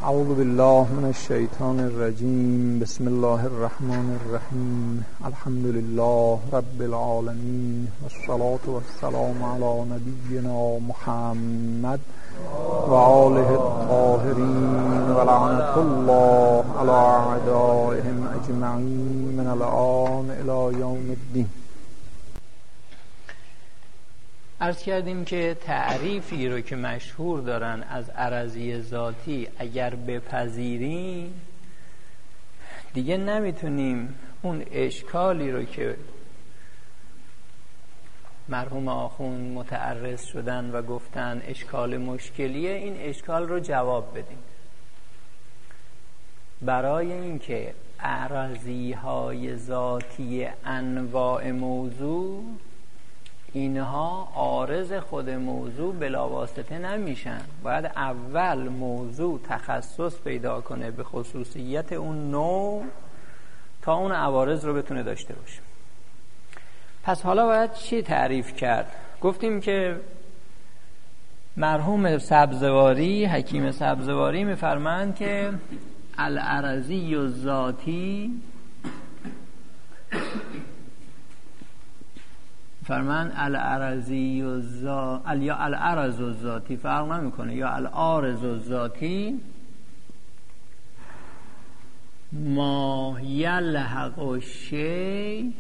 اعوذ بالله من الشیطان الرجیم. بسم الله الرحمن الرحیم. الحمد لله رب العالمین والصلاة والسلام علی نبینا محمد و آله الطاهرین و لعنة الله علی اعدائهم اجمعین من الآن الی یوم الدین. عرض کردیم که تعریفی رو که مشهور دارن از عرضی ذاتی اگر بپذیریم دیگه نمیتونیم اون اشکالی رو که مرحوم آخوند متعرض شدن و گفتن اشکال مشکلیه، این اشکال رو جواب بدیم. برای اینکه عرضی های ذاتی انواع موضوع، اینها عارض خود موضوع بلاواسطه نمیشن. باید اول موضوع تخصص پیدا کنه به خصوصیت اون نوع تا اون عوارض رو بتونه داشته باشه. پس حالا باید چی تعریف کرد؟ گفتیم که مرحوم سبزواری، حکیم سبزواری میفرمایند که العرضی الذاتی، فرمان العرضی یا العرض الذاتی، فرق نمیکنه، یا العارض الذاتی، ما یلحق الشیء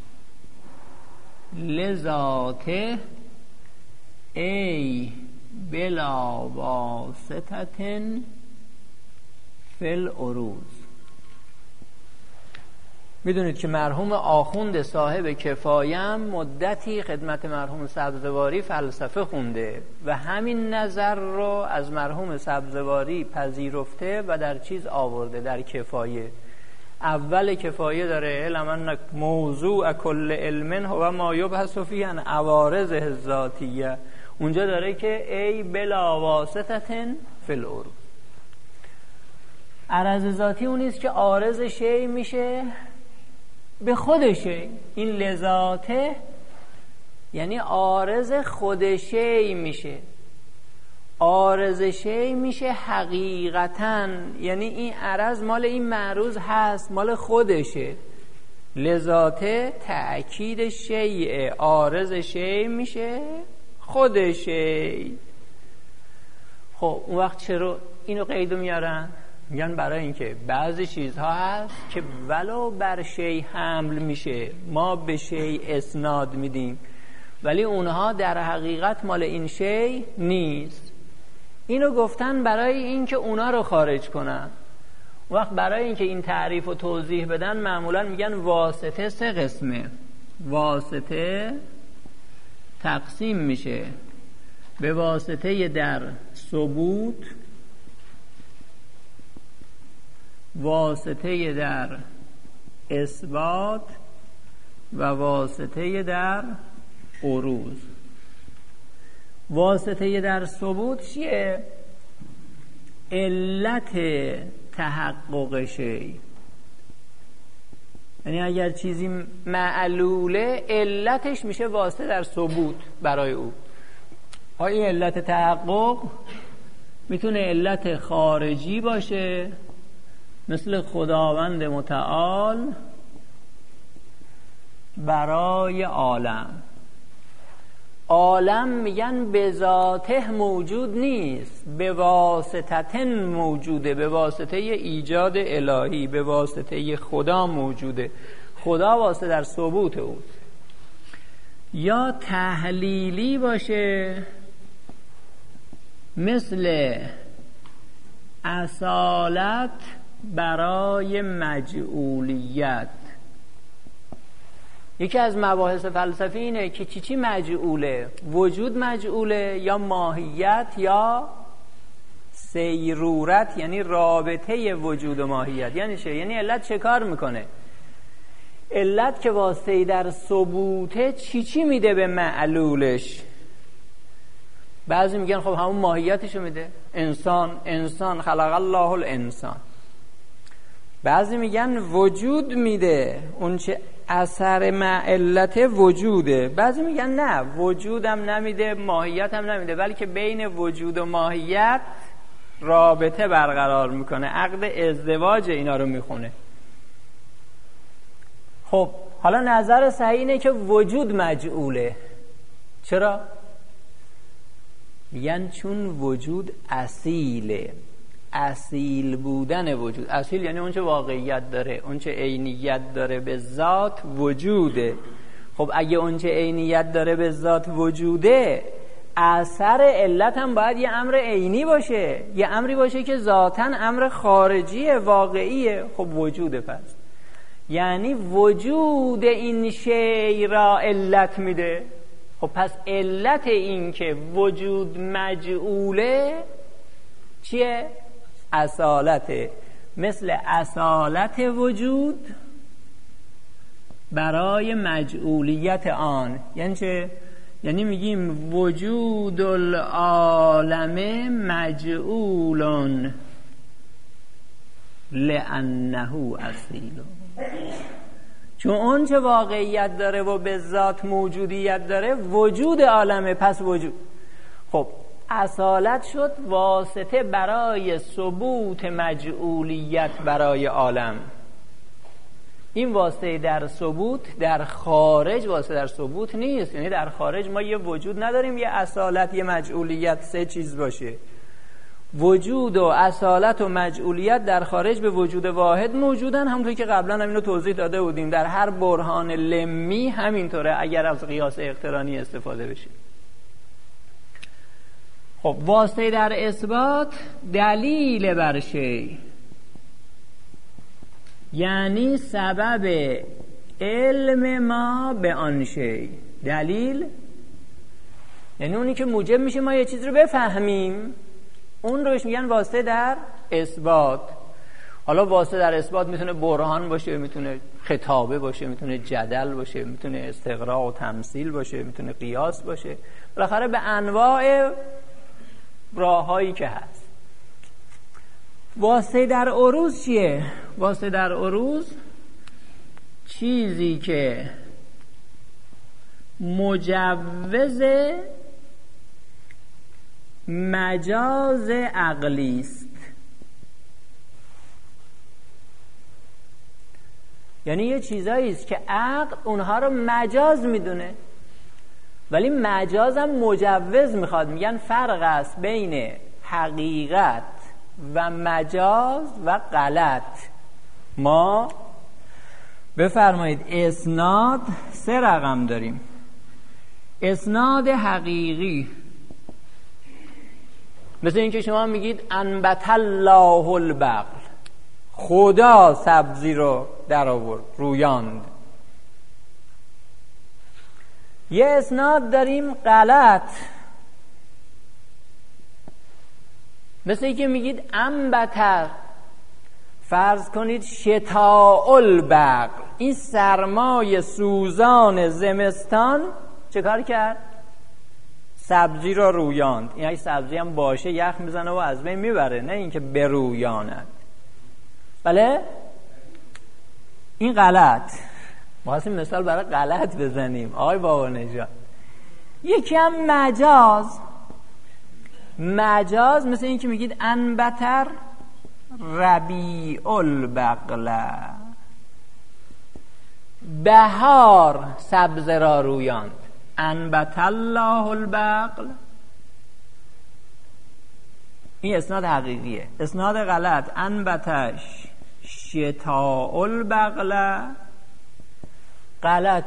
لذاته ای بلا واسطه فی العروض. میدونید که مرحوم آخوند صاحب کفایم مدتی خدمت مرحوم سبزواری فلسفه خونده و همین نظر رو از مرحوم سبزواری پذیرفته و در چیز آورده، در کفایه. اول کفایه داره علم ان موضوع کل علم هو ما یبحث فیه عن عوارض الذاتیه، اونجا داره که ای بلا واسطه فی العروض. عرض ذاتی اونیست که عارض شیء میشه به خودشه. این لذاته یعنی عارض خود شیء میشه، عارض شیء میشه حقیقتاً، یعنی این عرض مال این معروض هست، مال خودشه. لذاته تأکید شیء، عارض شیء میشه خود شیء. خب اون وقت چرا اینو قیدو میارن؟ میگن برای اینکه بعضی چیزها هست که ولو بر شیء حمل میشه، ما به شیء اسناد میدیم، ولی اونها در حقیقت مال این شیء نیست. اینو گفتن برای اینکه اونا رو خارج کنن. وقت برای اینکه این تعریف رو توضیح بدن معمولا میگن واسطه سه قسمه. واسطه تقسیم میشه به واسطه در ثبوت، واسطه در اثبات و واسطه در عروض. واسطه در ثبوت چیه؟ علت تحقق شیء، یعنی اگر چیزی معلوله علتش میشه واسطه در ثبوت برای او. این علت تحقق میتونه علت خارجی باشه، مثل خداوند متعال برای عالم. عالم میگن به ذاته موجود نیست، به واسطه موجوده، به واسطه ایجاد الهی، به واسطه خدا موجوده. خدا واسطه در ثبوت اوست. یا تحلیلی باشه، مثل اصالت برای مجعولیت. یکی از مباحث فلسفی اینه که چی مجعوله؟ وجود مجعوله یا ماهیت یا سیرورت، یعنی رابطه وجود و ماهیت. یعنی چه؟ یعنی علت چه کار میکنه؟ علت که واسطه در ثبوته چی میده به معلولش؟ بعضی میگن خب همون ماهیتشو میده. انسان خلق الله الانسان. بعضی میگن وجود میده، اون چه اثر علت وجوده. بعضی میگن نه، وجودم نمیده، ماهیت هم نمیده، بلکه بین وجود و ماهیت رابطه برقرار میکنه، عقد ازدواج اینا رو میخونه. خب حالا نظر صحیح اینه که وجود مجعوله. چرا؟ میگن چون وجود اصیله. اصیل بودن وجود، اصیل یعنی اونچه واقعیت داره، اونچه عینیت داره به ذات وجوده. خب اگه اونچه عینیت داره به ذات وجوده، اثر علت هم باید یه امر عینی باشه، یه امری باشه که ذاتاً امر خارجی واقعیه. خب وجوده. پس یعنی وجود این شی را علت میده. خب پس علت این که وجود مجعوله چیه؟ اصالته. مثل اصالت وجود برای مجعولیت آن. یعنی چه؟ یعنی میگیم وجود العالم مجعول لانه اصیل. چون اون چه واقعیت داره و به ذات موجودیت داره وجود عالمه. پس وجود. خب اصالت شد واسطه برای ثبوت مجعولیت برای عالم. این واسطه در ثبوت، در خارج واسطه در ثبوت نیست. یعنی در خارج ما یه وجود نداریم، یه اصالت، یه مجعولیت، سه چیز باشه. وجود و اصالت و مجعولیت در خارج به وجود واحد موجودن. همونطور که قبلا هم اینو توضیح داده بودیم، در هر برهان لمی همینطوره اگر از قیاس اقترانی استفاده بشه. خب واسطه در اثبات دلیل بر شی، یعنی سبب علم ما به آن شی. دلیل یعنی اونی که موجب میشه ما یه چیز رو بفهمیم، اون روش میگن واسطه در اثبات. حالا واسطه در اثبات میتونه برهان باشه، میتونه خطابه باشه، میتونه جدل باشه، میتونه استقراء و تمثیل باشه، میتونه قیاس باشه، بالاخره به انواع راههایی که هست. واسطه در عروض چیه؟ واسطه در عروض چیزی که مجوز مجاز عقلی است. یعنی یه چیزایی است که عقل اونها رو مجاز میدونه، ولی مجاز هم مجوز میخواد. میگن فرق است بین حقیقت و مجاز و غلط. ما بفرمایید اسناد 3 رقم داریم. اسناد حقیقی مثل اینکه شما میگید انبت الله البقل، خدا سبزی رو در آورد، رویاند. یه اسناد داریم غلط، مثل اینکه میگید انبت، فرض کنید شتاء البقل، این سرمای سوزان زمستان چه کار کرد؟ سبزی رو رویاند. این اگه سبزی هم باشه یخ میزنه و از بین میبره، نه اینکه برویاند. بله؟ این غلط. ما خواستیم مثال برای غلط بزنیم آقای بابا نژاد. یکی هم مجاز. مجاز مثل این که میگید انبتر ربیع البقل، بهار سبز را رویاند. انبت الله البقل، این اسناد حقیقیه. اسناد غلط انبتش شتاء البقل، غلط.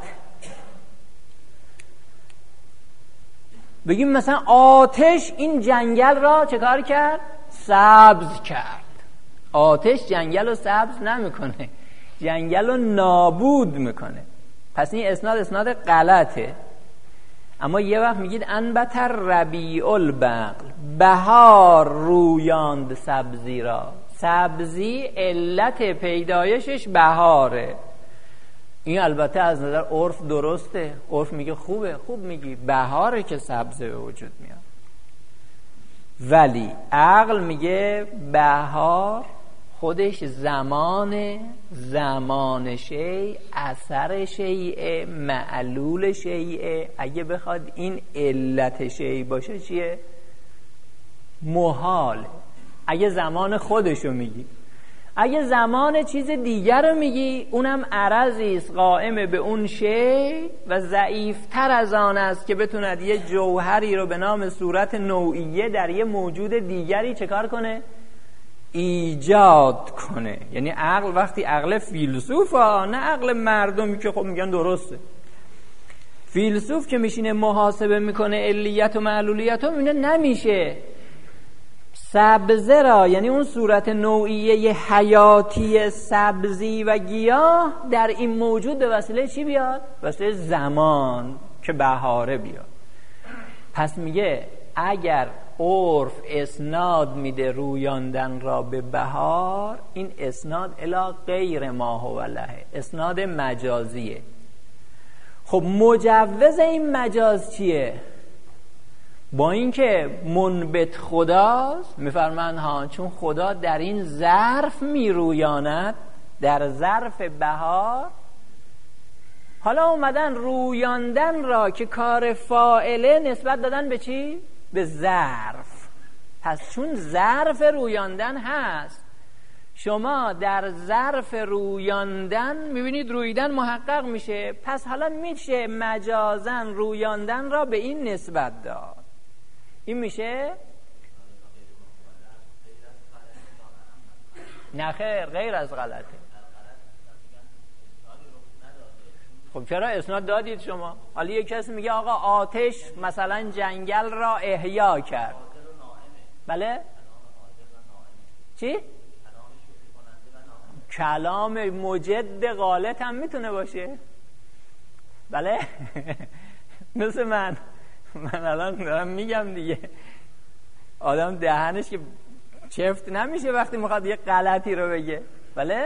بگیم مثلا آتش این جنگل را چه کار کرد؟ سبز کرد. آتش جنگل رو سبز نمیکنه، جنگل رو نابود میکنه. پس این اسناد غلطه. اما یه وقت میگید انبتر ربیع البقل، بهار رویاند سبزی را. سبزی علت پیدایشش بهاره. این البته از نظر عرف درسته، عرف میگه خوبه، خوب میگی بهاره که سبزه به وجود میاد. ولی عقل میگه بهار خودش زمان شیء، اثر شیء، معلول شیء. اگه بخواد این علت شیء باشه چیه؟ محاله. اگه زمان خودشو میگی. اگه زمان چیز دیگر رو میگی، اونم عرضی است قائم به اون شی و ضعیفتر از آن است که بتوند یه جوهری رو به نام صورت نوعیه در یه موجود دیگری چه کار کنه؟ ایجاد کنه. یعنی عقل، وقتی عقل فیلسوف نه عقل مردمی که خب میگن درسته، فیلسوف که میشینه محاسبه میکنه علیت و معلولیت رو میبینه نمیشه سبزه را، یعنی اون صورت نوعیه حیاتی سبزی و گیاه در این موجود به وسیله چی بیاد؟ وسیله زمان که بهاره بیاد. پس میگه اگر عرف اسناد میده رویاندن را به بهار، این اسناد الی غیر ما هو له، اسناد مجازیه. خب مجوز این مجاز چیه؟ با اینکه منبت خداست، میفرمند ها چون خدا در این ظرف میرویاند، در ظرف بهار. حالا اومدن رویاندن را که کار فاعله نسبت دادن به چی؟ به ظرف. پس چون ظرف رویاندن هست، شما در ظرف رویاندن میبینید رویدن محقق میشه، پس حالا میشه مجازن رویاندن را به این نسبت داد. این میشه نخیر، غیر از غلطه. خب چرا اسناد دادید شما؟ حالا یک کسی میگه آقا آتش مثلا جنگل را احیا کرد. بله؟ چی؟ کلام مجد غالط هم میتونه باشه. بله؟ مثل من الان دارم میگم دیگه، آدم دهنش که چفت نمیشه وقتی میخواد یه غلطی رو بگه. بله؟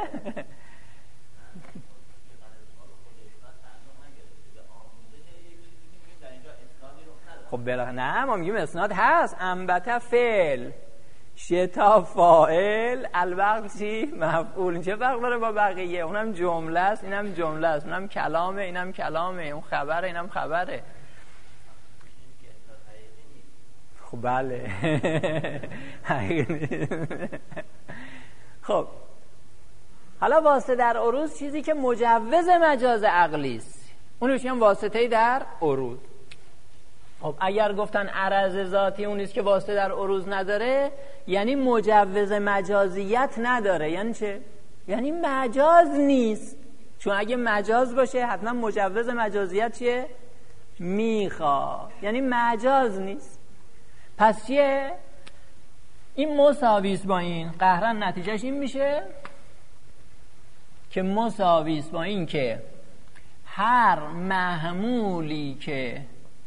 خب نه، ما میگیم اسناد هست. انبت فعل، شتا فاعل، الوقت چی؟ مفعول. چه فرق داره با بقیه؟ اونم جمله است، اینم جمله است، اونم کلامه، اینم کلامه، اون خبره، اینم خبره. خب بله. خب حالا واسطه در عروض چیزی که مجوز مجاز عقلی است، اونش هم واسطه در عروض. خب اگر گفتن عرض ذاتی اون نیست که واسطه در عروض نداره، یعنی مجوز مجازیت نداره. یعنی چه؟ یعنی مجاز نیست. چون اگه مجاز باشه حتما مجوز مجازیت چیه؟ میخواد. یعنی مجاز نیست. پس چیه؟ این مساویس با این، قهرن نتیجهش این میشه که مساویس با این که هر محمولی که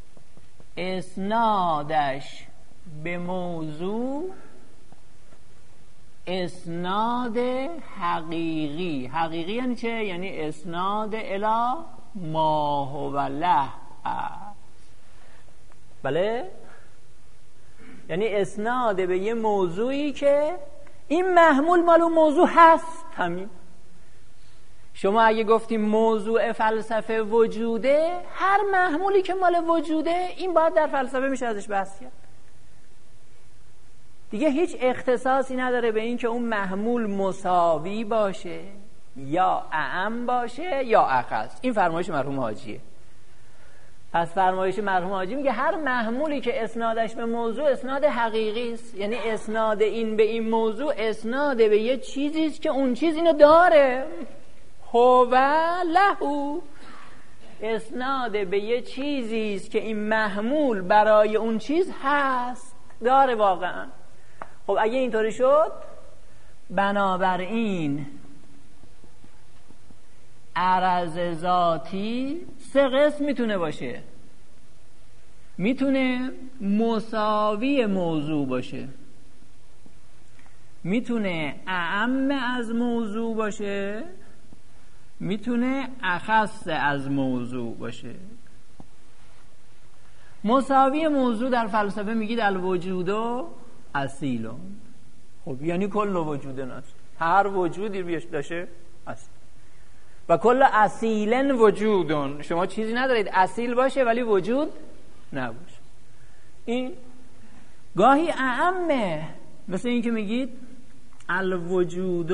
اسنادش به موضوع اسناد حقیقی. حقیقی یعنی چه؟ یعنی اسناد الی ما هو له. بله؟ یعنی اسناد به یه موضوعی که این محمول مال اون موضوع هست. همین. شما اگه گفتیم موضوع فلسفه وجوده، هر محمولی که مال وجوده این باید در فلسفه میشه ازش بحث کرد. دیگه هیچ اختصاصی نداره به این که اون محمول مساوی باشه یا اعم باشه یا اخص. این فرمایش مرحوم حاجیه. پس فرمایش مرحوم حاجی میگه هر محمولی که اسنادش به موضوع اسناد حقیقی است، یعنی اسناد این به این موضوع اسناد به یه چیزی است که اون چیز اینو داره. هو له، اسناد به یه چیزی است که این محمول برای اون چیز هست، داره واقعا. خب اگه اینطوری شد، بنابراین عرض ذاتی سه قسم میتونه باشه. میتونه مساوی موضوع باشه، میتونه اعم از موضوع باشه، میتونه اخص از موضوع باشه. مساوی موضوع در فلسفه میگید الوجود اصیلون. خب یعنی کل وجود نست، هر وجودی بیش داشته است. و کل اصیلن وجودون، شما چیزی ندارید اصیل باشه ولی وجود نباشه. این گاهی اعمه، مثل این که میگید الوجود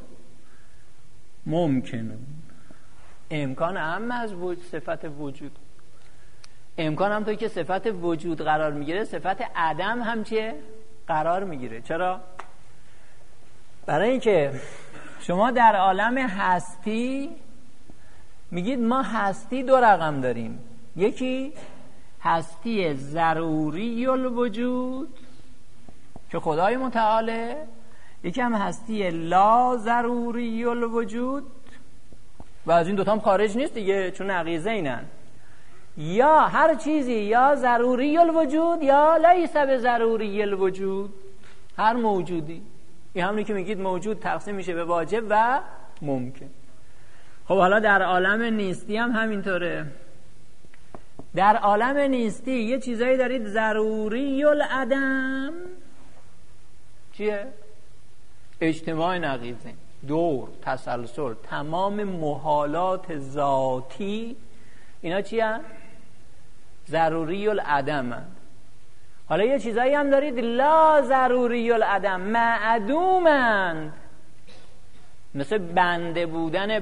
ممکنه، امکان هم از صفت وجود. امکان هم توی که صفت وجود قرار میگیره، صفت عدم هم چیه؟ قرار میگیره. چرا؟ برای اینکه شما در عالم هستی میگید ما هستی دو رقم داریم، یکی هستی ضروری الوجود که خدای متعاله، یکی هم هستی لا ضروری الوجود و از این دوتا هم خارج نیست دیگه، چون نقیضه اینن. یا هر چیزی یا ضروری الوجود یا لیس بضروری الوجود، هر موجودی. این همونی که میگید موجود تقسیم میشه به واجب و ممکن. خب حالا در عالم نیستی هم همینطوره. در عالم نیستی یه چیزایی دارید ضروری العدم، چیه؟ اجتماع نقیضین، دور، تسلسل، تمام محالات ذاتی، اینا چی هست؟ ضروری العدم هست. حالا یه چیزایی هم دارید لا ضروری العدم، معدومند، مثل بنده بودن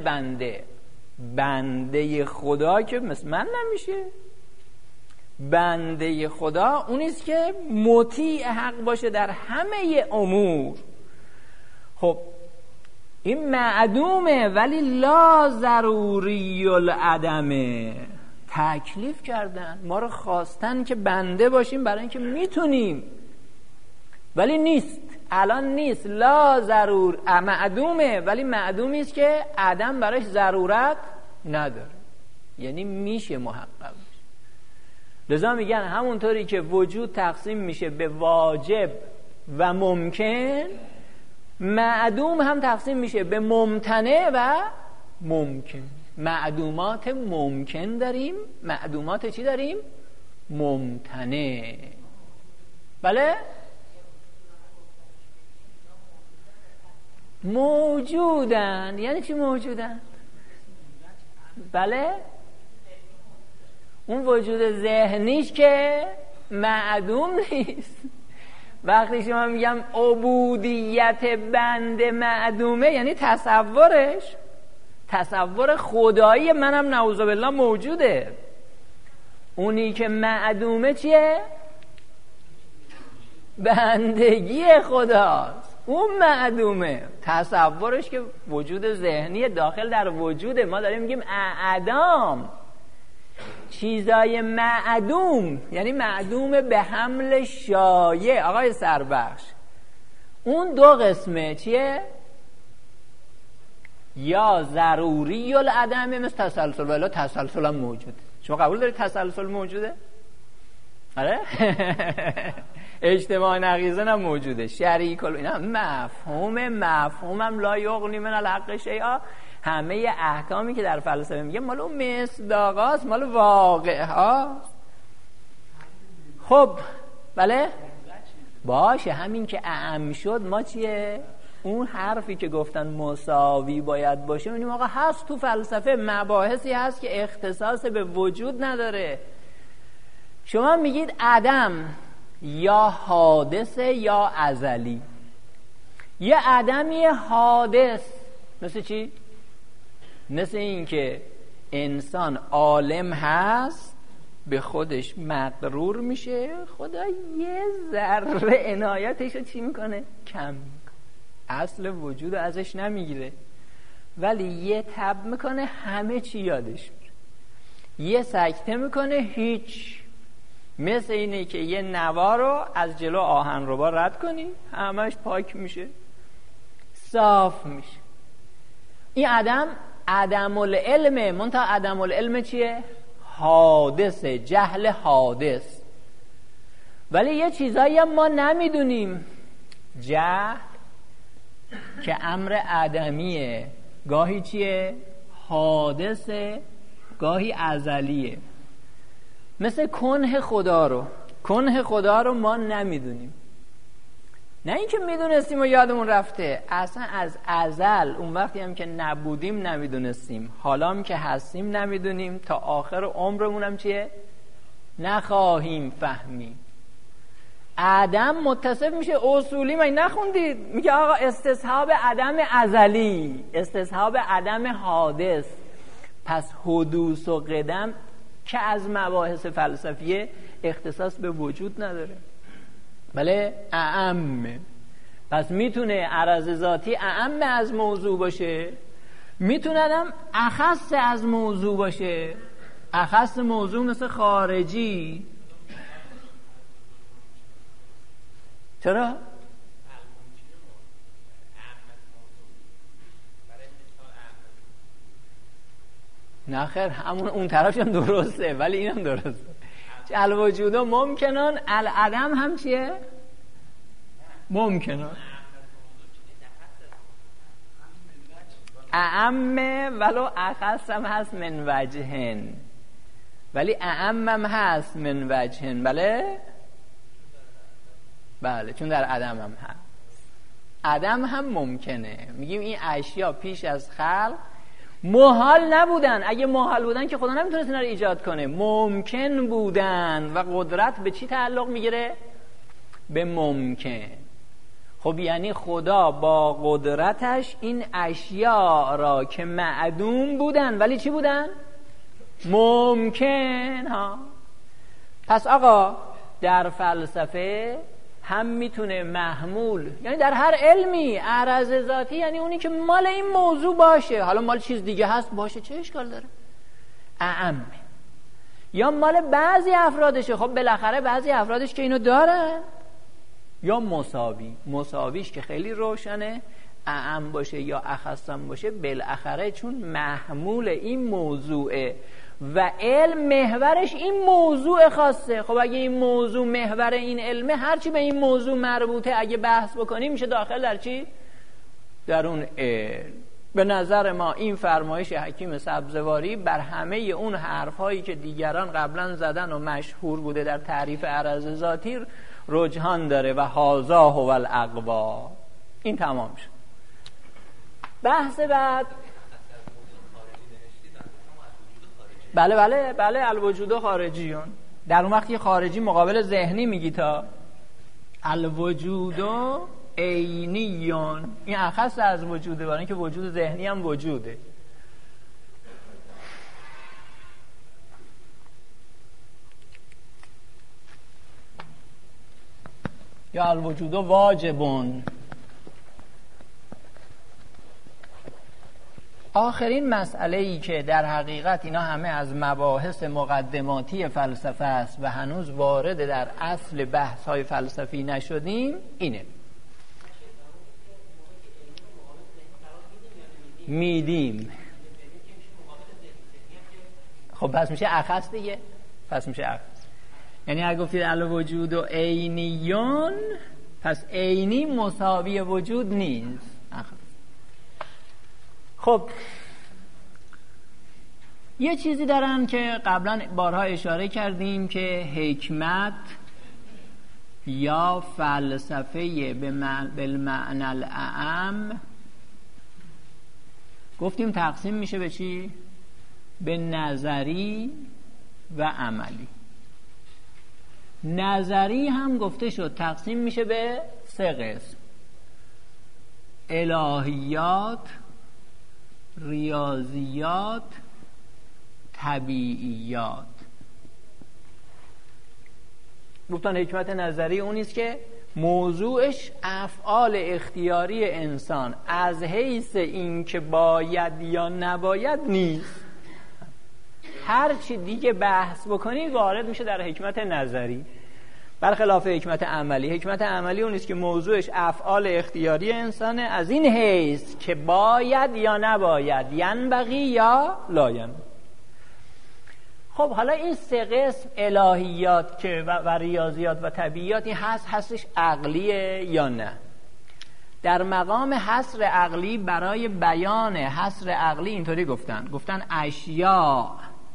بنده خدا که مثل من نمیشه. بنده خدا اونیست که مطیع حق باشه در همه امور. خب این معدومه ولی لا ضروری العدمه. تکلیف کردن، ما رو خواستن که بنده باشیم برای اینکه میتونیم، ولی نیست، الان نیست، لا ضرور، معدومه ولی معدومی است که عدم براش ضرورت نداره، یعنی میشه محقق بشه. لذا میگن همونطوری که وجود تقسیم میشه به واجب و ممکن، معدوم هم تقسیم میشه به ممتنع و ممکن. معدومات ممکن داریم، معدومات چی داریم؟ ممتنع. بله؟ موجودن. یعنی چی موجودن؟ بله؟ اون وجود ذهنیش که معدوم نیست. وقتی شما میگم عبودیت بنده معدومه، یعنی تصور خدایی منم نعوذ بالله موجوده. اونی که معدومه چیه؟ بندگی خداست، اون معدومه. تصورش که وجود ذهنی داخل در وجوده. ما داریم میگیم اعدام، چیزای معدوم، یعنی معدوم به حمل شایع. آقای سربخش، اون دو قسمه چیه؟ یا ضروری العدمه، مثل تسلسل، ولی تسلسل هم موجوده. شما قبول دارید تسلسل موجوده؟ آره؟ اجتماع نقیضه هم موجوده، شریک اینا مفهومم لا یغنی من الحق شیئا. همه احکامی که در فلسفه میگه مال اون مصداقاست، مال واقع هاست. خب بله باشه، همین که اعم شد ما چیه؟ اون حرفی که گفتن مساوی باید باشه، میگیم آقا هست تو فلسفه مباحثی هست که اختصاص به وجود نداره. شما میگید عدم یا حادثه یا ازلی. یه عدمی حادث مثل چی؟ مثل این که انسان عالم هست، به خودش مغرور میشه، خدا یه ذره عنایتش رو چی میکنه؟ کم میکنه، اصل وجود ازش نمیگیره، ولی یه تب میکنه همه چی یادش میره، یه سکته میکنه هیچ. مثل اینه که یه نوا رو از جلو آهنربا رد کنی، همش پاک میشه، صاف میشه. این عدم العلمه. منتها عدم العلم چیه؟ حادثه، جهل حادث. ولی یه چیزایی هم ما نمیدونیم. جهل که امر عدمیه، گاهی چیه؟ حادثه، گاهی ازلیه. مثل کنه خدا رو ما نمیدونیم. نه اینکه میدونستیم و یادمون رفته، اصلا از ازل، اون وقتی هم که نبودیم نمیدونستیم، حالا هم که هستیم نمیدونیم، تا آخر عمرمون هم چیه؟ نخواهیم فهمید. عدم متصف میشه اصولی. من نخوندید؟ میگه آقا استصحاب عدم ازلی، استصحاب عدم حادث. پس حدوث و قدم که از مباحث فلسفیه اختصاص به وجود نداره، بله اعم. پس میتونه عرض ذاتی اعم از موضوع باشه، میتونه هم اخص از موضوع باشه. اخص موضوع مثل خارجی. چرا؟ نه خیر، همون اون طرفش هم درسته ولی اینم درسته. الوجود ممکنن، العدم هم چیه؟ ممکنن. اعم ولو اخص هم هست من وجهن، ولی اعم هم هست من وجهن. بله چون در عدم هم هست. عدم هم ممکنه. میگیم این اشیا پیش از خلق محال نبودن. اگه محال بودن که خدا نمیتونست اینا رو ایجاد کنه. ممکن بودن و قدرت به چی تعلق میگیره؟ به ممکن. خب یعنی خدا با قدرتش این اشیا را که معدوم بودن ولی چی بودن؟ ممکن ها. پس آقا در فلسفه هم میتونه محمول، یعنی در هر علمی، عرض ذاتی یعنی اونی که مال این موضوع باشه. حالا مال چیز دیگه هست باشه، چه اشکال داره؟ اعم. یا مال بعضی افرادشه، خب بالاخره بعضی افرادش که اینو داره. یا مساویش که خیلی روشنه، اعم باشه یا اخصم باشه، بالاخره چون محمول این موضوعه و علم محورش این موضوع خاصه. خب اگه این موضوع محور این علمه، هرچی به این موضوع مربوطه اگه بحث بکنیم میشه داخل در چی؟ در اون علم. به نظر ما این فرمایش حکیم سبزواری بر همه اون حرفهایی که دیگران قبلا زدن و مشهور بوده در تعریف عرض ذاتی رجحان داره و هازا هو الاقوا. این تمام شد. بحث بعد بله الوجود خارجیون. در اون وقتی خارجی مقابل ذهنی میگی تا الوجود عینیون، این اخص از وجوده، برای اینکه وجود ذهنی هم وجوده. یا الوجود واجبون. آخرین مسئله‌ای که در حقیقت اینا همه از مباحث مقدماتی فلسفه است و هنوز وارد در اصل بحث‌های فلسفی نشدیم اینه. میدیم. خب پس میشه اخص دیگه. پس میشه اخص. یعنی اگه گفتید الوجود و عینیون، پس عینی مساوی وجود نیست. خب یه چیزی دارن که قبلا بارها اشاره کردیم که حکمت یا فلسفه بالمعنی الاعم گفتیم تقسیم میشه به چی؟ به نظری و عملی. نظری هم گفته شد تقسیم میشه به 3 قسم: الهیات، ریاضیات، طبیعیات. گفتن حکمت نظری اونیست که موضوعش افعال اختیاری انسان از حیث این که باید یا نباید نیست. هر چی دیگه بحث بکنی وارد میشه در حکمت نظری، برخلاف حکمت عملی. حکمت عملی اونیست که موضوعش افعال اختیاری انسانه از این حیث که باید یا نباید، ینبغی یا لا ینبغی. خب حالا این 3 قسم الهیات که و ریاضیات و طبیعیات، این هستش عقلیه یا نه؟ در مقام حصر عقلی، برای بیان حصر عقلی اینطوری گفتن اشیا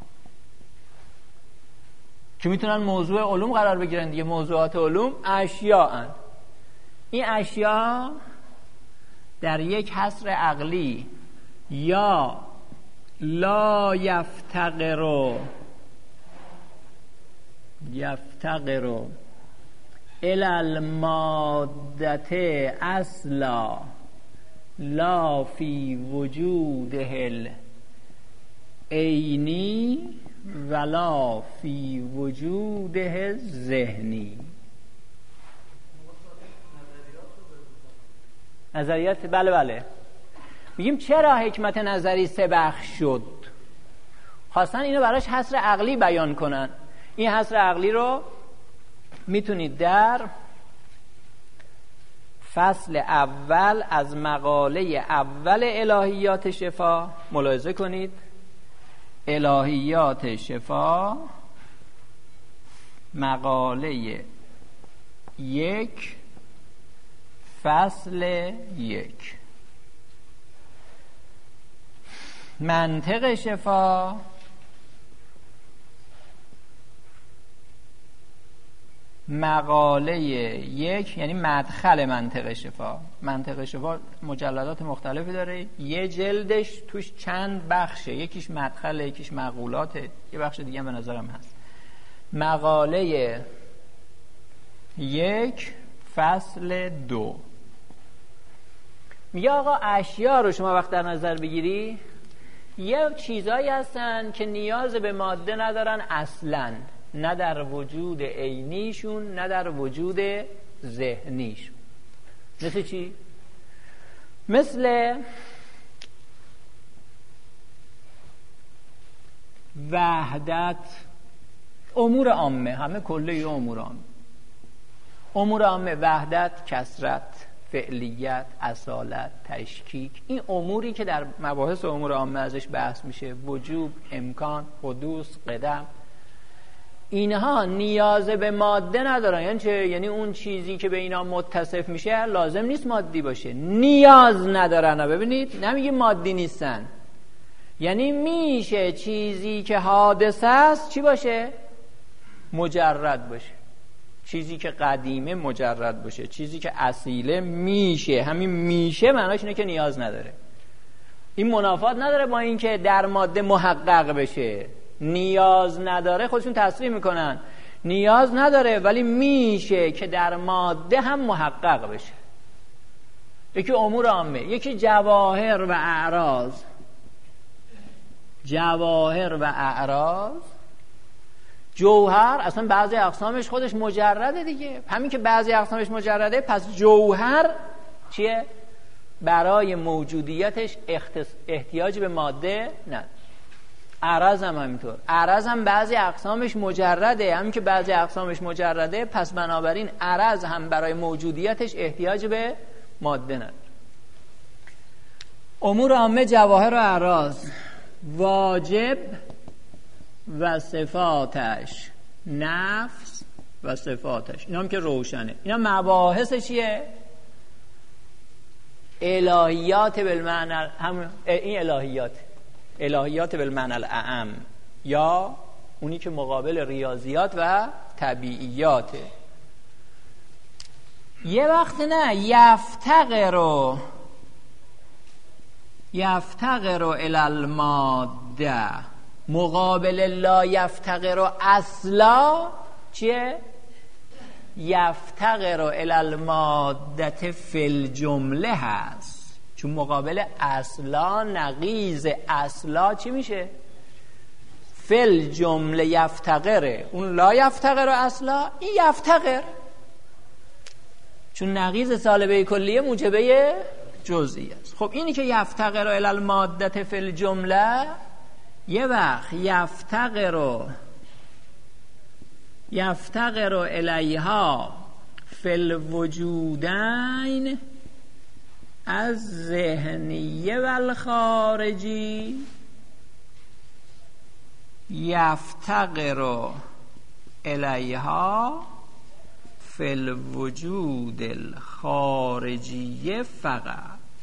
که میتونن موضوع علوم قرار بگیرن دیگه، موضوعات علوم اشیا هن. این اشیا در یک حصر عقلی یا لا یفتقر الالمادت اصلا لا فی وجوده العینی ولا فی وجوده ذهنی. نظریات بله میگیم چرا حکمت نظری 3 بخش شد؟ خواستن اینو براش حصر عقلی بیان کنن. این حصر عقلی رو میتونید در فصل اول از مقاله اول الهیات شفا ملاحظه کنید. الهیات شفا مقاله 1 فصل 1. منطق شفا مقاله 1 یعنی مدخل منطق شفا. منطق شفا مجلدات مختلفی داره، یه جلدش توش چند بخشه، یکیش مدخل، یکیش مقولاته، یه بخش دیگه هم به نظرم هست. مقاله 1 فصل 2 میگه آقا اشیا رو شما وقت در نظر بگیری یه چیزایی هستن که نیاز به ماده ندارن اصلاً، نه در وجود عینیشون نه در وجود ذهنیشون. مثل چی؟ مثل وحدت، امور عامه، همه کله امور عامه. امور عامه، وحدت، کثرت، فعلیت، اصالت، تشکیک، این اموری که در مباحث امور عامه ازش بحث میشه، وجوب، امکان، حدوث، قدم، اینها نیاز به ماده ندارن. یعنی چه؟ یعنی اون چیزی که به اینا متصف میشه لازم نیست مادی باشه، نیاز ندارن. ببینید نمیگه مادی نیستن، یعنی میشه چیزی که حادثه است چی باشه؟ مجرد باشه. چیزی که قدیمه مجرد باشه، چیزی که اصیله میشه. همین میشه معناش اینه که نیاز نداره. این منافات نداره با این که در ماده محقق بشه. نیاز نداره، خودشون تصریح میکنن نیاز نداره ولی میشه که در ماده هم محقق بشه. یکی امور عامه، یکی جواهر و اعراض. جواهر و اعراض، جوهر اصلا بعضی اقسامش خودش مجرده دیگه. همین که بعضی اقسامش مجرده، پس جوهر چیه؟ برای موجودیتش احتیاج به ماده نداره. اعراض هم همینطور. اعراض هم بعضی اقسامش مجرده. همین که بعضی اقسامش مجرده، پس بنابراین اعراض هم برای موجودیتش احتیاج به ماده نداره. امور عامه، جواهر و اعراض، واجب و صفاتش، نفس و صفاتش، اینا هم که روشنه. اینا مباحث چیه؟ الهیات بالمعنی، هم این الهیات بالمعنی الاعم، یا اونی که مقابل ریاضیات و طبیعیاته. یه وقت نه یفتقر الی الماده، مقابل لا یفتقر اصلا چیه؟ یفتقر الی الماده فی الجمله هست. چون مقابل اصلا نقیض اصلا چی میشه؟ فی الجمله یفتقره. اون لا یفتقر اصلا، این یفتقر، چون نقیض سالبه کلیه موجبه جزئی است. خب اینی که یفتقر الی الماده فی الجمله، یه وقت یفتقر الیها فی الوجودین از ذهنیه و الخارجی، یفتقر الیها فی الوجود الخارجی فقط.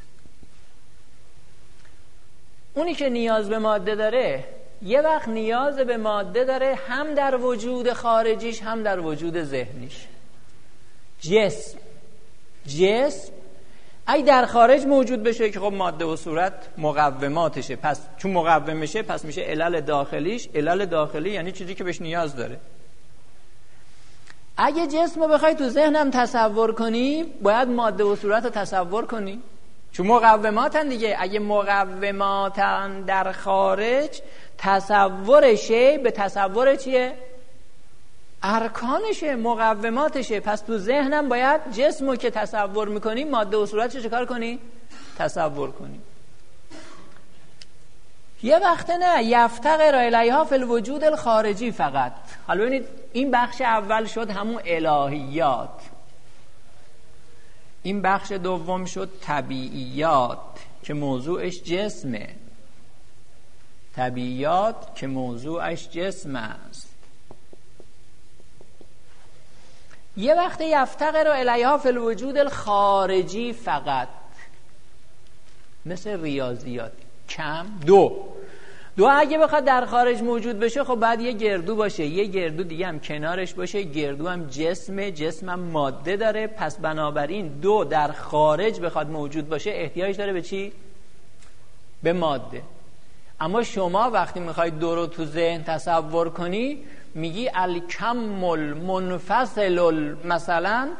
اونی که نیاز به ماده داره یه وقت نیاز به ماده داره هم در وجود خارجیش هم در وجود ذهنیش. جسم اگه در خارج موجود بشه که خب ماده و صورت مقوماتشه، پس چون مقوم میشه پس میشه علل داخلیش. علل داخلی یعنی چیزی که بهش نیاز داره. اگه جسم رو بخوای تو ذهنم تصور کنی باید ماده و صورت رو تصور کنی، چون مقوماتن دیگه. اگه مقوماتن در خارج، تصور شی به تصور چیه؟ ارکانشه، مقوماتشه. پس تو ذهنم باید جسم رو که تصور میکنی ماده و صورت چه کار کنی؟ تصور کنی. یه وقت نه یفتقر الیها فی الوجود الخارجی فقط. حالا ببینید این بخش اول شد همون الهیات، این بخش دوم شد طبیعیات که موضوعش جسمه. طبیعیات که موضوعش جسم است. یه وقت یفتقر الیها فی الوجود الخارجی فقط، مثل ریاضیات. کم دو اگه بخواد در خارج موجود بشه خب بعد یه گردو باشه، یه گردو دیگه هم کنارش باشه، گردو هم جسم هم ماده داره. پس بنابراین دو در خارج بخواد موجود باشه احتیاج داره به چی؟ به ماده. اما شما وقتی میخوای دو رو تو ذهن تصور کنی میگی الکم المنفصل مثلا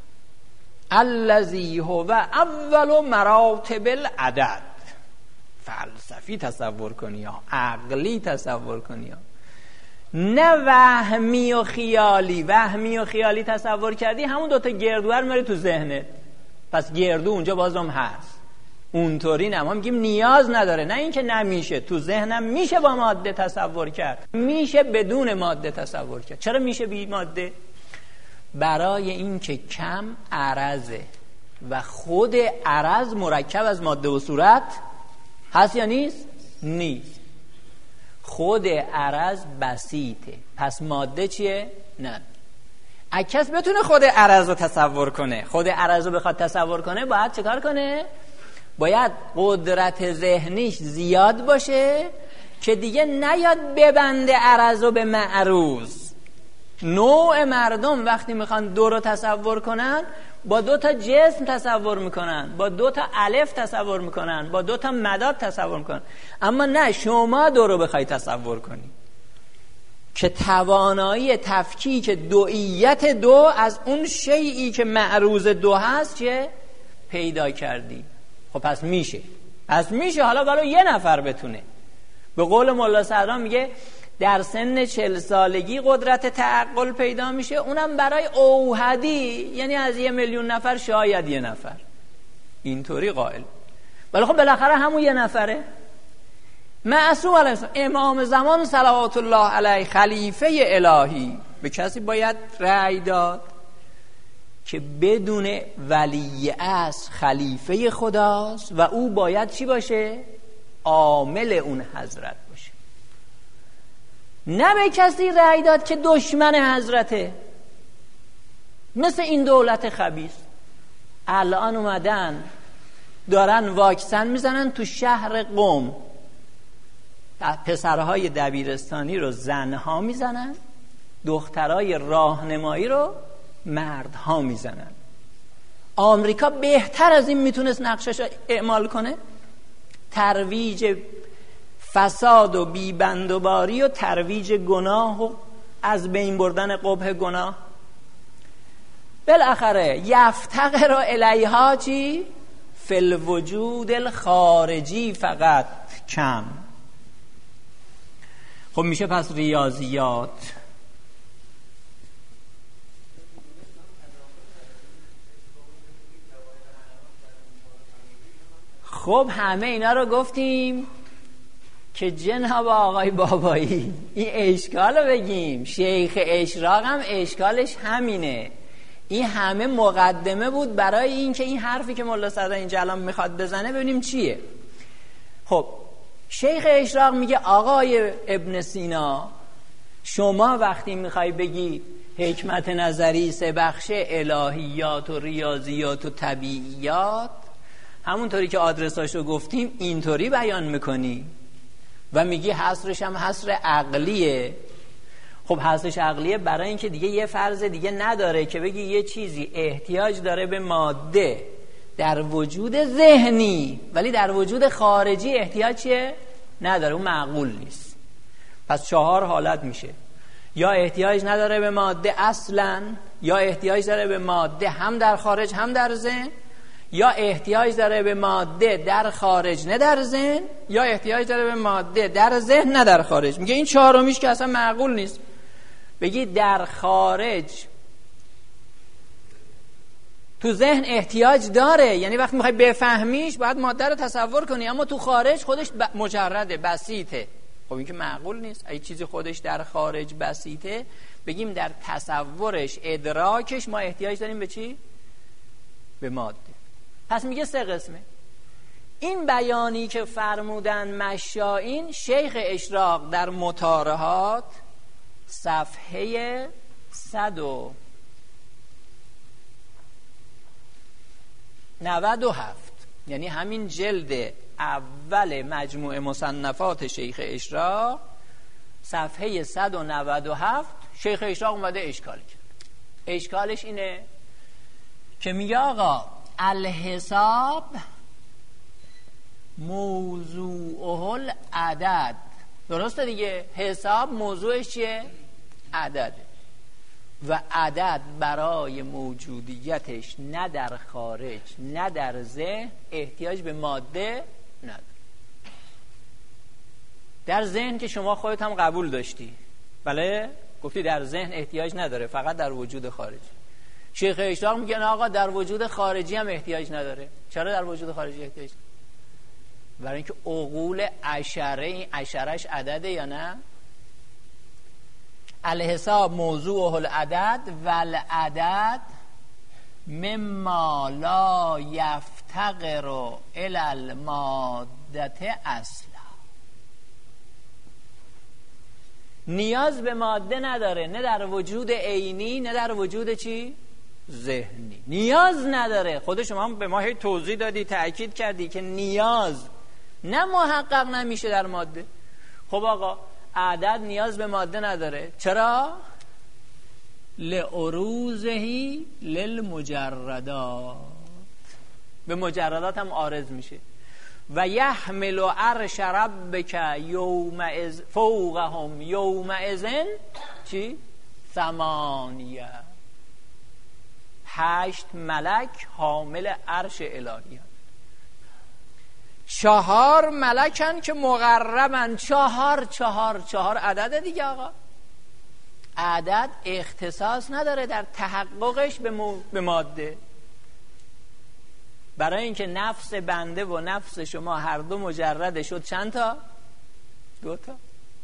الذی هو اول مراتب العدد. فلسفی تصور کنی یا عقلی تصور کنی یا نه وهمی و خیالی. وهمی و خیالی تصور کردی همون دوتا گردوها رو میاری تو ذهنت، پس گردو اونجا بازم هست. اونطوری نه، ما میگیم نیاز نداره. نه اینکه نمیشه، تو ذهنم میشه با ماده تصور کرد، میشه بدون ماده تصور کرد. چرا میشه بی ماده؟ برای اینکه کم عرضه و خود عرض مرکب از ماده و صورت هست یا نیست؟ نیست. خود عرض بسیطه، پس ماده چیه؟ نه. اگه کس بتونه خود عرض رو تصور کنه، خود عرض رو بخواد تصور کنه باید چه کار کنه؟ باید قدرت ذهنیش زیاد باشه که دیگه نیاد ببنده عرض رو به معروض. نوع مردم وقتی میخوان دو رو تصور کنن با دو تا جسم تصور میکنن، با دو تا الف تصور میکنن، با دو تا مداد تصور میکنن. اما نه، شما دو رو بخوای تصور کنی که توانایی تفکیک دوئیت دو از اون شیئی که معروض دو هست چه پیدا کردی. خب پس میشه حالا برای یه نفر بتونه. به قول مولا صدرا میگه در سن 40 سالگی قدرت تعقل پیدا میشه، اونم برای اوحدی، یعنی از 1 میلیون نفر شاید یه نفر اینطوری قائل. ولی خب بالاخره همون یه نفره. معصوم علیه السلام امام زمان صلوات الله علیه خلیفه الهی به کسی باید رأی داد که بدون ولی اصل خلیفه خداست و او باید چی باشه؟ عامل اون حضرت باشه. نه به کسی رأی داد که دشمن حضرته، مثل این دولت خبیث. الان اومدن دارن واکسن میزنن تو شهر قم، پسرهای دبیرستانی رو زنها میزنن، دخترای راهنمایی رو مردها میزنن. آمریکا بهتر از این میتونست نقشش رو اعمال کنه؟ ترویج فساد و بیبندوباری و ترویج گناه و از بین بردن قبح گناه. بالاخره یفتقر الیها چی؟ فی الوجود الخارجی فقط کم. خب میشه پس ریاضیات. خب همه اینا رو گفتیم که جناب آقای بابایی این اشکال رو بگیم. شیخ اشراق هم اشکالش همینه. این همه مقدمه بود برای این که این حرفی که مولا صدر اینجا الان میخواد بزنه ببینیم چیه. خب شیخ اشراق میگه آقای ابن سینا، شما وقتی میخوای بگی حکمت نظری 3 بخشه، الهیات و ریاضیات و طبیعیات، همونطوری که آدرساشو گفتیم اینطوری بیان میکنی و میگی حصرش هم حصر عقلیه. خب حصرش عقلیه برای اینکه دیگه یه فرض دیگه نداره که بگی یه چیزی احتیاج داره به ماده در وجود ذهنی ولی در وجود خارجی احتیاج چیه؟ نداره، اون معقول نیست. پس 4 حالت میشه. یا احتیاج نداره به ماده اصلا، یا احتیاج داره به ماده هم در خارج هم در ذهن، یا احتیاج داره به ماده در خارج نه در ذهن، یا احتیاج داره به ماده در ذهن نه در خارج. میگه این چهارمیش که اصلا معقول نیست. بگی در خارج تو ذهن احتیاج داره، یعنی وقتی میخوای بفهمیش باید ماده رو تصور کنی، اما تو خارج خودش مجرده، بسیطه. خب این که معقول نیست. اگه چیزی خودش در خارج بسیطه، بگیم در تصورش، ادراکش ما احتیاج داریم به چی؟ به ماده. پس میگه 3 قسمه. این بیانی که فرمودن مشائین، شیخ اشراق در مطارحات صفحه 197، یعنی همین جلد اول مجموع مصنفات شیخ اشراق صفحه 197 شیخ اشراق اومده اشکال کرد. اشکالش اینه که میگه آقا الحساب موضوعه العدد. درسته دیگه؟ حساب موضوعش چیه؟ عدده. و عدد برای موجودیتش نه در خارج نه در ذهن احتیاج به ماده نداره. در ذهن که شما خودت هم قبول داشتی، بله؟ گفتی در ذهن احتیاج نداره، فقط در وجود خارجی. شیخ اشراق میگن آقا در وجود خارجی هم احتیاج نداره. چرا در وجود خارجی احتیاج نداره؟ برای اینکه عقول عشره، این عشرش عدده یا نه؟ الحساب موضوع العدد و العدد مما لا یفتقر الی الماده اصلا. نیاز به ماده نداره، نه در وجود عینی نه در وجود چی؟ ذهنی. نیاز نداره. خود شما هم به ما هی توضیح دادی، تأکید کردی که نیاز نه محقق نمیشه در ماده. خب آقا عدد نیاز به ماده نداره. چرا؟ لعروضهی للمجردات، به مجردات هم عارض میشه. و یحمل عرش ربک یومئذ فوقهم یومئذ چی؟ 8 8 ملک حامل عرش الهی. 4 ملکن که مقربن. 4 عدد دیگه آقا. عدد اختصاص نداره در تحققش به ماده. برای اینکه نفس بنده و نفس شما هر دو مجرده شد چند تا؟ 2 تا.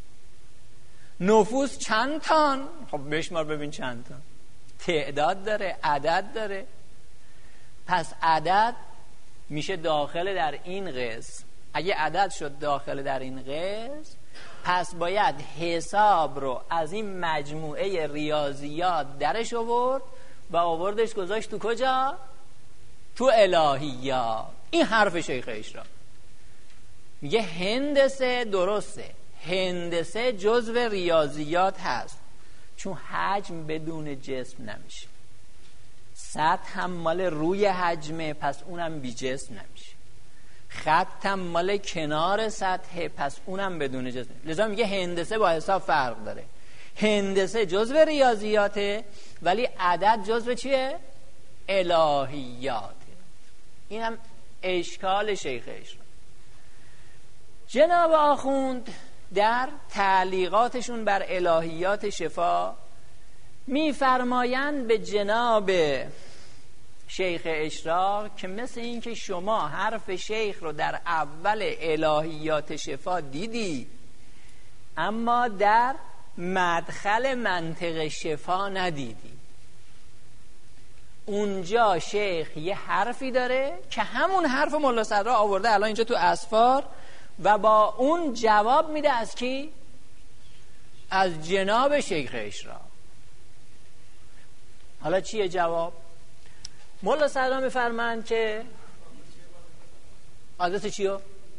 نفوس چند تان؟ خب بشمار ببین چند تا. تعداد داره، عدد داره. پس عدد میشه داخل در این قسم. اگه عدد شد داخل در این قسم، پس باید حساب رو از این مجموعه ریاضیات درش آورد و آوردش گذاشت تو کجا؟ تو الهیات. این حرف شیخ اشراق. میگه هندسه درسته، هندسه جزو ریاضیات هست، چون حجم بدون جسم نمیشه. سطح هم مال روی حجمه، پس اونم بی جسم نمیشه. خط هم مال کنار سطحه، پس اونم بدون جسم. لذا میگه هندسه با حساب فرق داره. هندسه جزو ریاضیاته، ولی عدد جزو چیه؟ الهیاته. اینم اشکال شیخ اشراق. جناب آخوند در تعلیقاتشون بر الهیات شفا میفرمایند به جناب شیخ اشراق که مثل این که شما حرف شیخ رو در اول الهیات شفا دیدی، اما در مدخل منطق شفا ندیدی. اونجا شیخ یه حرفی داره که همون حرف مولا صدرا آورده الان اینجا تو اسفار و با اون جواب میده از کی؟ از جناب شیخ اشراق. حالا چیه جواب؟ مولا صدرا میفرمایند که عادت چیو؟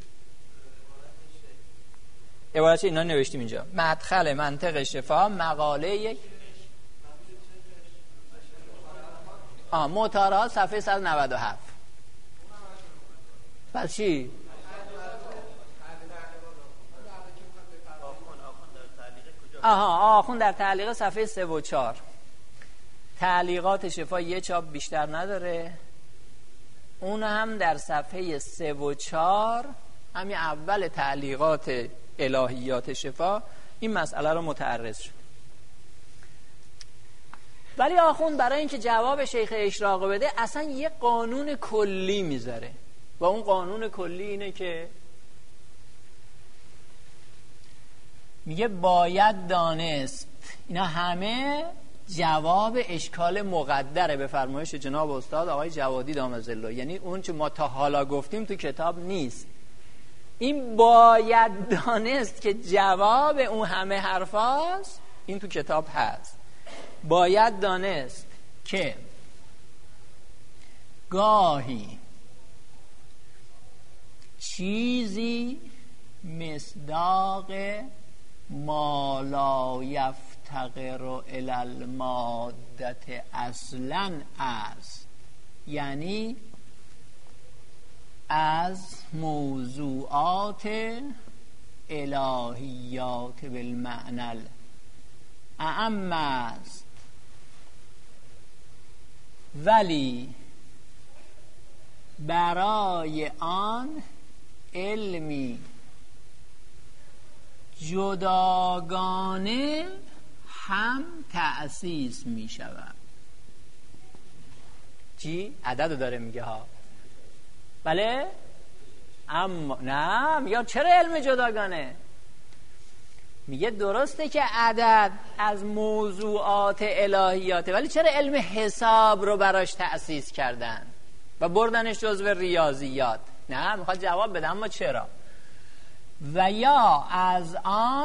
عبارت اینا نوشتیم اینجا. مدخل منطق شفا مقاله 1 مطالعات صفحه 197. پس چی؟ آخوند در تعلیق صفحه 3 و 4 تعلیقات شفا یه چاپ بیشتر نداره، اون هم در صفحه 3 و 4 همین اول تعلیقات الهیات شفا این مسئله رو متعرض شد. ولی آخوند برای اینکه جواب شیخ اشراق بده اصلا یه قانون کلی میذاره و اون قانون کلی اینه که میگه باید دانست. اینا همه جواب اشکال مقدره به فرمایش جناب استاد آقای جوادی دام ظله، یعنی اون چه ما تا حالا گفتیم تو کتاب نیست. این باید دانست که جواب اون همه حرفاست این تو کتاب هست. باید دانست که گاهی چیزی مصداق ما لا یفتقر الی المادة اصلا است، یعنی از موضوعات الهیات بالمعنى اعم است، ولی برای آن علمی جداگانه هم تأسیس می شود. چی؟ عدد داره میگه ها. بله؟ اما نه، یا چرا علم جداگانه؟ میگه درسته که عدد از موضوعات الهیاته، ولی چرا علم حساب رو براش تأسیس کردن و بردنش جزو ریاضیات؟ نه، میخواد جواب بده اما چرا؟ و یا از آن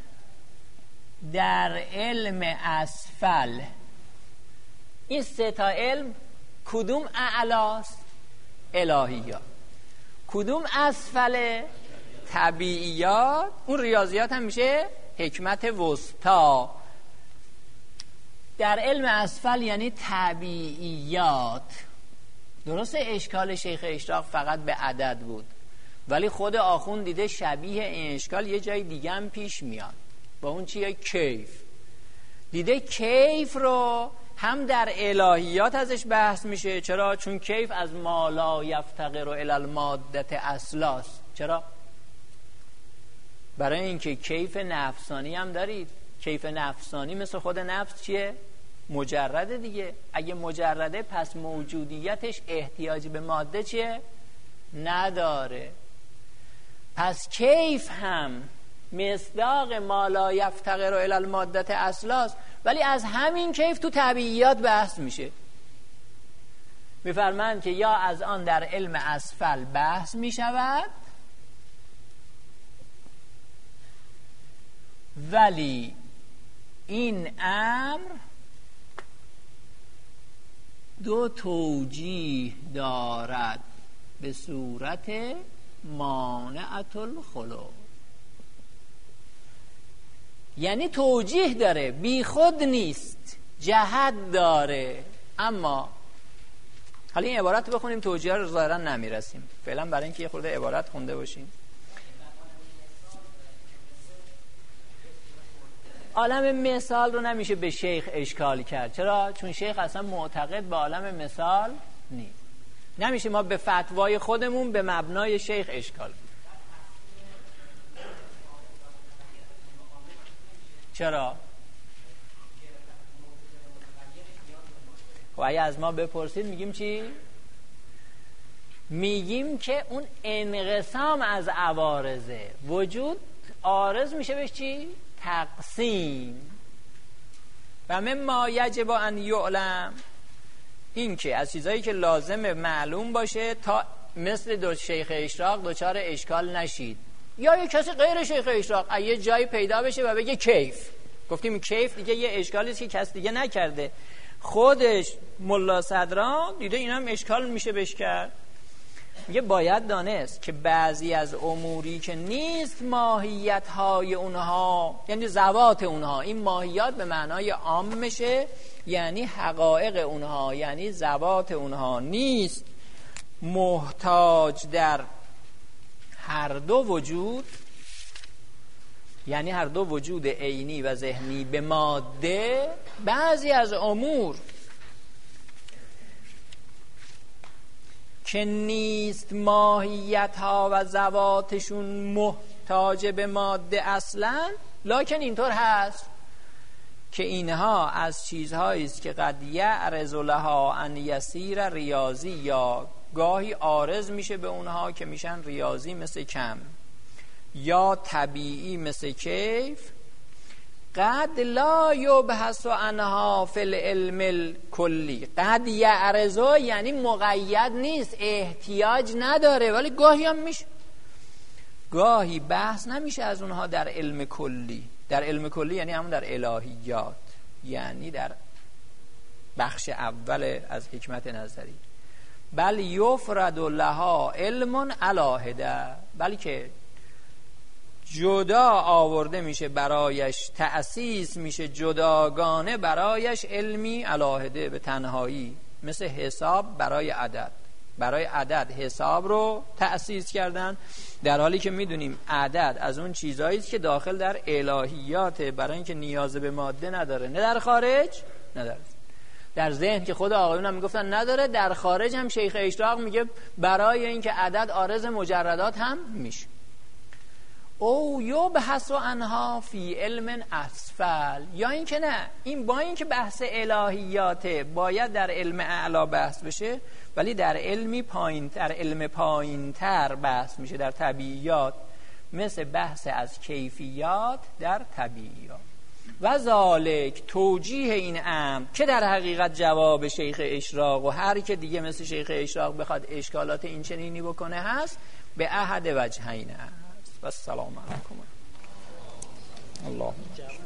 در علم اسفل. این سه تا علم کدوم اعلاست؟ الهیات. کدوم اسفل؟ طبیعیات. اون ریاضیات هم میشه حکمت وسطا. در علم اسفل یعنی طبیعیات. درسته اشکال شیخ اشراق فقط به عدد بود، ولی خود آخوند دیده شبیه این اشکال یه جای دیگه هم پیش میاد با اون چیه؟ کیف. دیده کیف رو هم در الهیات ازش بحث میشه. چرا؟ چون کیف از ما لا یفتقر الی المادة اصلاست. چرا؟ برای اینکه کیف نفسانی هم دارید. کیف نفسانی مثل خود نفس چیه؟ مجرده دیگه. اگه مجرده پس موجودیتش احتیاجی به ماده چیه؟ نداره. پس کیف هم مصداق ما لا یفتقر الی المادة اصلاست، ولی از همین کیف تو طبیعیات بحث میشه. میفرمایند که یا از آن در علم اسفل بحث میشود، ولی این امر دو توجیه دارد به صورت مانعة الخلو. یعنی توجیه داره، بی خود نیست، جهت داره. اما حالا این عبارت رو بخونیم، توجیه رو ظاهرا نمیرسیم فعلا، برای اینکه یه خورده عبارت خونده باشیم. عالم مثال رو نمیشه به شیخ اشکال کرد. چرا؟ چون شیخ اصلا معتقد به عالم مثال نیست. نمیشه ما به فتوای خودمون به مبنای شیخ اشکال کنیم. چرا؟ و اگه از ما بپرسید میگیم چی؟ میگیم که اون انقسام از عوارضه. وجود عارض میشه بهش چی؟ تقسیم. و مما یجب ان یعلم، این که از چیزایی که لازم معلوم باشه تا مثل دو شیخ اشراق دوچار اشکال نشید. یا یه کسی غیر شیخ اشراق یه جایی پیدا بشه و بگه کیف. گفتیم کیف دیگه یه اشکالیه که کس دیگه نکرده، خودش ملا صدران دیده این هم اشکال میشه بهش کرد. میگه باید دانست که بعضی از اموری که نیست ماهیت های اونها، یعنی ذوات اونها، این ماهیات به معنای عام میشه، یعنی حقایق اونها، یعنی ذوات اونها نیست محتاج در هر دو وجود یعنی هر دو وجود عینی و ذهنی به ماده، بعضی از امور که نیست ماهیت ها و ذواتشون محتاج به ماده اصلا، لکن اینطور هست که اینها از چیزهایی است که قد یعرض لها ان یسیر ریاضی، یا گاهی عارض میشه به اونها که میشن ریاضی مثل کم، یا طبیعی مثل کیف. قد لا یبحث عنها فی العلم الکلی. قد یعرض یعنی مقید نیست، احتیاج نداره، ولی گاهی هم میشه. گاهی بحث نمیشه از اونها در علم کلی. در علم کلی یعنی همون در الهیات، یعنی در بخش اول از حکمت نظری. بل یفرد لها علم علاهده، بلکه جدا آورده میشه برایش، تأسیس میشه جداگانه برایش علمی علاهده به تنهایی، مثل حساب برای عدد. برای عدد حساب رو تأسیس کردن، در حالی که میدونیم عدد از اون چیزایی است که داخل در الهیاته، برای اینکه نیاز به ماده نداره، نه در خارج نداره. در ذهن که خود آقایون هم میگفتن نداره، در خارج هم شیخ اشراق میگه برای اینکه عدد عارض مجردات هم میشه. او یبحث عنها فی علم اسفل، یا اینکه نه، این با اینکه بحث الهیاته باید در علم اعلا بحث بشه، ولی در علمی پایینتر، علم پایینتر بحث میشه، در طبیعیات، مثل بحث از کیفیات در طبیعیات. و ذالک توجیه این امر که در حقیقت جواب شیخ اشراق و هر که دیگه مثل شیخ اشراق بخواد اشکالات این چنینی بکنه هست، به احد وجهین است. و السلام علیکم. الله